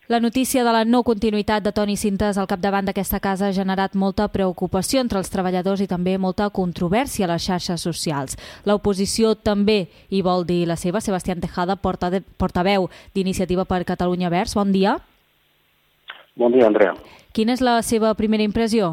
La notícia de la no continuïtat de Toni Sintes al capdavant d'aquesta casa ha generat molta preocupació entre els treballadors i també molta controvèrsia a les xarxes socials. L'oposició també hi vol dir la seva. Sebastián Tejada, portaveu d'Iniciativa per Catalunya Verds. Bon dia. Bon dia, Andrea. Quina és la seva primera impressió?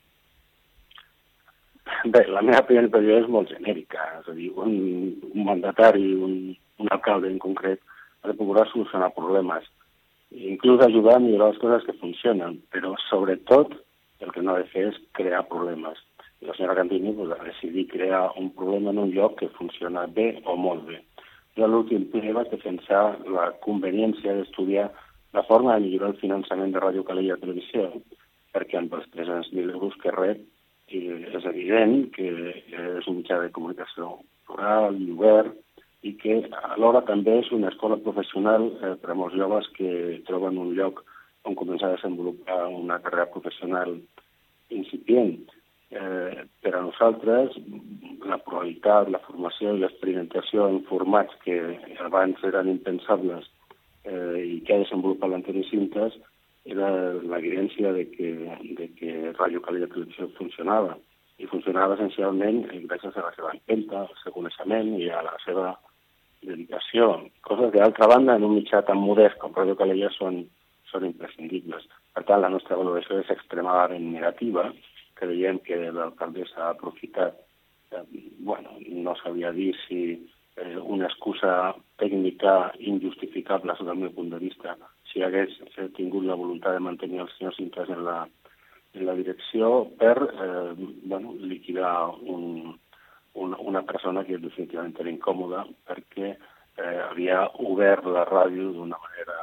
Bé, la meva primera impressió és molt genèrica. És a dir, un mandatari, un alcalde en concret, ha de procurar solucionar problemes, inclús ajudar a millorar les coses que funcionen, però sobretot el que no ha de fer és crear problemes. I la senyora Candini va decidir crear un problema en un lloc que funciona bé o molt bé. Jo a l'últim ple vaig defensar la conveniència d'estudiar la forma de millorar el finançament de Ràdio Calella Televisió, perquè amb els 300.000 euros que rep és evident que és un mitjà de comunicació plural i obert, i que alhora també és una escola professional per a molts joves que troben un lloc on començar a desenvolupar una carrera professional incipient. Per a nosaltres, la pluralitat, la formació i l'experimentació en formats que abans eren impensables i que ha desenvolupat l'Antoni Sintes era l'evidència de que Ràdio Calella Televisió funcionava. I funcionava essencialment gràcies a la seva empenta, al seu coneixement i a la seva dedicació, coses que d'altra banda en un mitjà tan modest com Ràdio Calella són imprescindibles. Per tant, la nostra valoració és extremadament negativa. Creiem que l'alcaldessa ha aprofitat, no sabia dir si una excusa tècnica injustificable sota el meu punt de vista, si hagués tingut la voluntat de mantenir el senyor Sintes en la direcció per liquidar una persona que definitivament era incòmoda perquè havia obert la ràdio d'una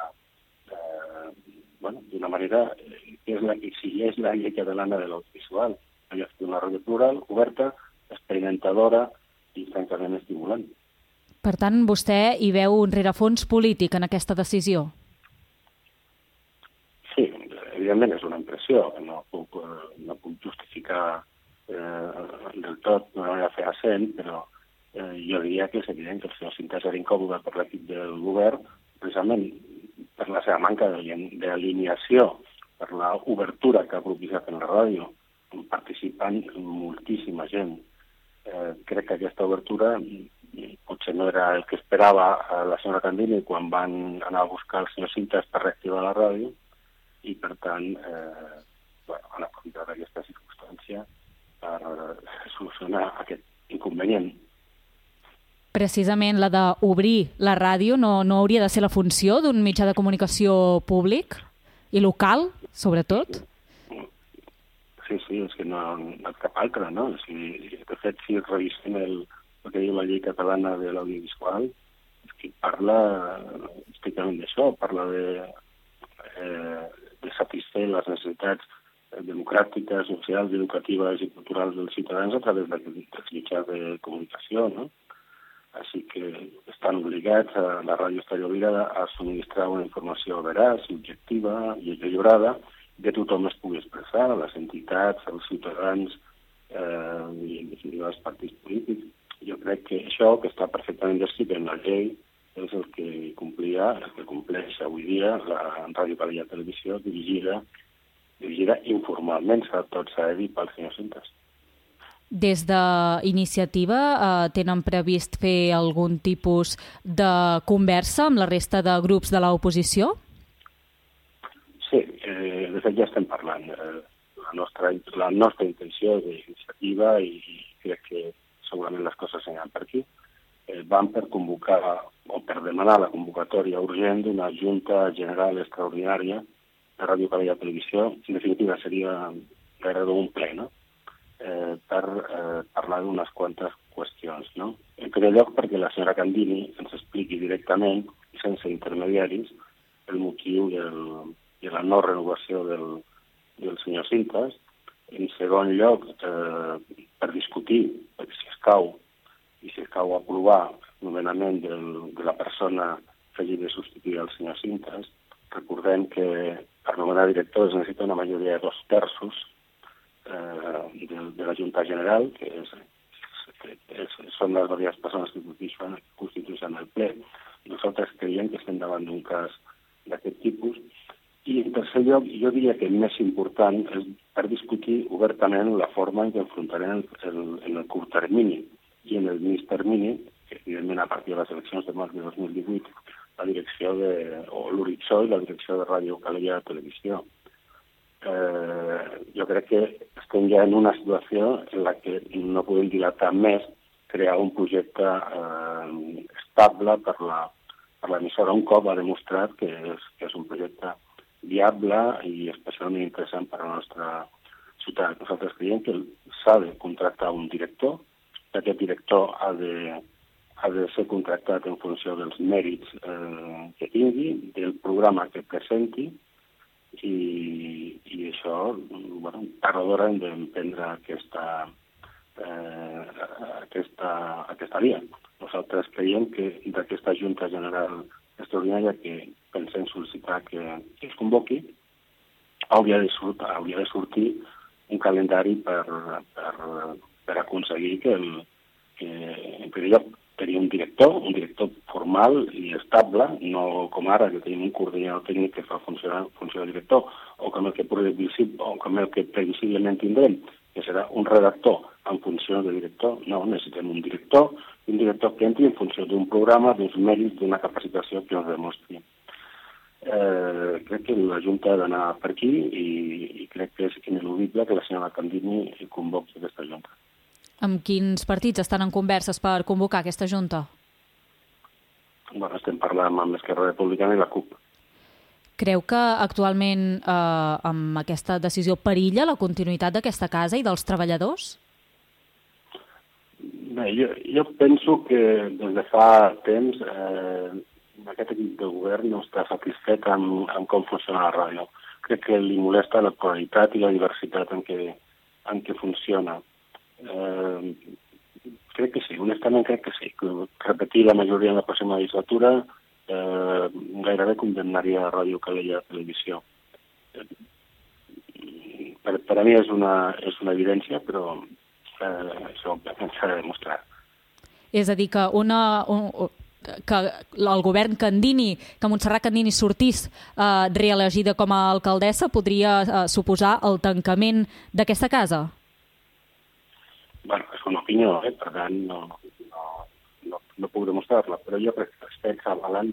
manera que és la que exigeix la llei catalana de l'audiovisual. Havia fet una ràdio plural, oberta, experimentadora i francament estimulant. Per tant, vostè hi veu un rerefons polític en aquesta decisió? Sí, evidentment és una impressió. No puc justificar del tot d'una manera fehacent, però jo diria que és evident que el senyor Sintes era incòmode per l'equip del govern, precisament per la seva manca d'alineació, per l'obertura que ha propiciat en la ràdio, participant moltíssima gent. Crec que aquesta obertura potser no era el que esperava la senyora Candini quan van anar a buscar el senyor Sintes per reactivar la ràdio i, per tant, han aprofitat aquesta circumstància per solucionar aquest inconvenient. Precisament la d'obrir la ràdio no hauria de ser la funció d'un mitjà de comunicació públic i local, sobretot? Sí, és que no ha cap altra, no? De fet, si revisem el que diu la llei catalana de l'audiovisual, és que parla estrictament d'això, parla de satisfer les necessitats democràtiques, socials, educatives i culturals dels ciutadans a través dels mitjans de comunicació, no? Així que estan obligats, la ràdio està obligada a subministrar una informació veraç, objectiva i equilibrada, que tothom es pugui expressar, les entitats, els ciutadans i en definitiva els partits polítics. Jo crec que això, que està perfectament descrit en la llei, és el que compleix avui dia la Ràdio Calella Televisió dirigida informalment, tot s'ha de dir, pel senyor Sintes. Des d'Iniciativa tenen previst fer algun tipus de conversa amb la resta de grups de l'oposició? Sí, de fet ja estem parlant. La nostra intenció d'Iniciativa, i crec que segurament les coses aniran per aquí, van per convocar o per demanar la convocatòria urgent d'una Junta General Extraordinària de Ràdio Calella Televisió. En definitiva, seria gairebé un ple, no? Per parlar d'unes quantes qüestions, no? En primer lloc, perquè la senyora Candini ens expliqui directament, sense intermediaris, el motiu de la no renovació del senyor Sintes. En segon lloc, per discutir si escau aprovar el nomenament de la persona que hagi de substituir el senyor Sintes. Recordem que per nomenar director es necessita una majoria de 2/3 de la Junta General, que són les diverses persones que constitueixen el ple. Nosaltres creiem que estem davant d'un cas d'aquest tipus lloc, jo diria que el més important és per discutir obertament la forma en què enfrontarem en el curt termini i en el mig termini, que evidentment a partir de les eleccions de març de 2018, la direcció o l'horitzó i la direcció de Ràdio Calella Televisió. Jo crec que estem ja en una situació en la que no podem dilatar més crear un projecte estable per l'emissora. Un cop ha demostrat que és un projecte viable i especialment interessant per a la nostra ciutat. Nosaltres creiem que s'ha de contractar un director, que aquest director ha de ser contractat en funció dels mèrits que tingui, del programa que presenti, i això, tard o d'hora hem d'emprendre aquesta via. Nosaltres creiem que d'aquesta Junta General Extraordinària que pensem sol·licitar que es convoqui, hauria de sortir un calendari per aconseguir que en primer lloc tenir un director formal i estable, no com ara que tenim un coordinador tècnic que fa funció de director, o com el que previsiblement tindrem, que serà un redactor en funció de director. No, necessitem un director que entri en funció d'un programa, d'uns mèrits, d'una capacitació que ens demostri. Crec que la Junta ha d'anar per aquí i crec que és ineludible que la senyora Candini convoqui aquesta Junta. Amb quins partits estan en converses per convocar aquesta Junta? Estem parlant amb l'Esquerra Republicana i la CUP. Creu que actualment amb aquesta decisió perilla la continuïtat d'aquesta casa i dels treballadors? Bé, jo penso que des de fa temps aquest equip de govern no està satisfet amb com funciona la ràdio. Crec que li molesta la qualitat i la diversitat en què funciona. Crec que sí, honestament crec que sí. Repetir la majoria en la pròxima legislatura gairebé condemnaria a Ràdio Calella Televisió. Per a mi és una evidència, però això s'ha de demostrar. És a dir, que el govern Candini, que Montserrat Candini sortís reelegida com a alcaldessa, podria suposar el tancament d'aquesta casa? És una opinió, per tant no puc demostrar-la, però jo crec que els fets avalen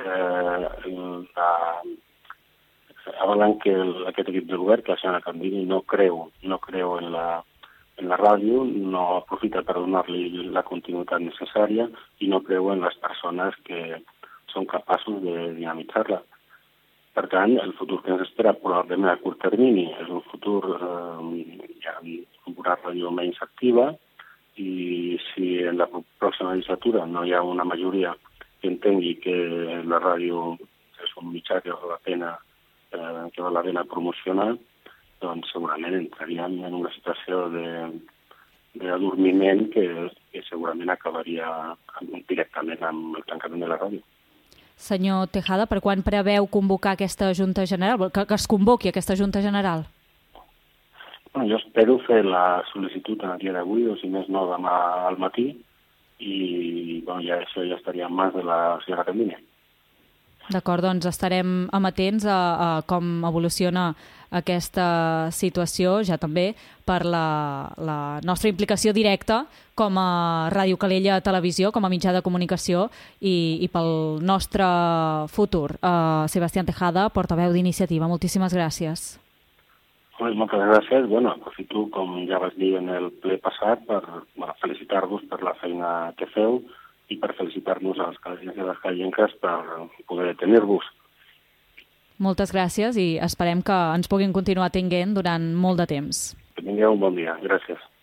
que aquest equip de govern, que la senyora Candini no creu en la ràdio, no aprofita per donar-li la continuïtat necessària i no creu en les persones que són capaços de dinamitzar-la. Per tant, el futur que ens espera probablement a curt termini és un futur ja amb una ràdio menys activa, i si en la pròxima legislatura no hi ha una majoria que entengui que la ràdio és un mitjà que val la pena promocionar, doncs segurament entraríem en una situació d'adormiment que segurament acabaria directament amb el tancament de la ràdio. Senyor Tejada, per quan preveu convocar aquesta Junta General? Que es convoqui aquesta Junta General? Jo espero fer la sol·licitud en el dia d'avui, o si més no demà al matí, i això ja estaria en mans de la senyora Candini. D'acord, doncs estarem amatents a com evoluciona aquesta situació, ja també per la nostra implicació directa com a Ràdio Calella Televisió, com a mitjà de comunicació i pel nostre futur. Sebastián Tejada, portaveu d'Iniciativa, moltíssimes gràcies. Moltes gràcies. Aprofito, com ja vaig dir en el ple passat, per felicitar-vos per la feina que feu i per felicitar-nos als calellencs i les calellenques per poder tenir-vos. Moltes gràcies i esperem que ens puguin continuar tenint durant molt de temps. Que tingueu un bon dia. Gràcies.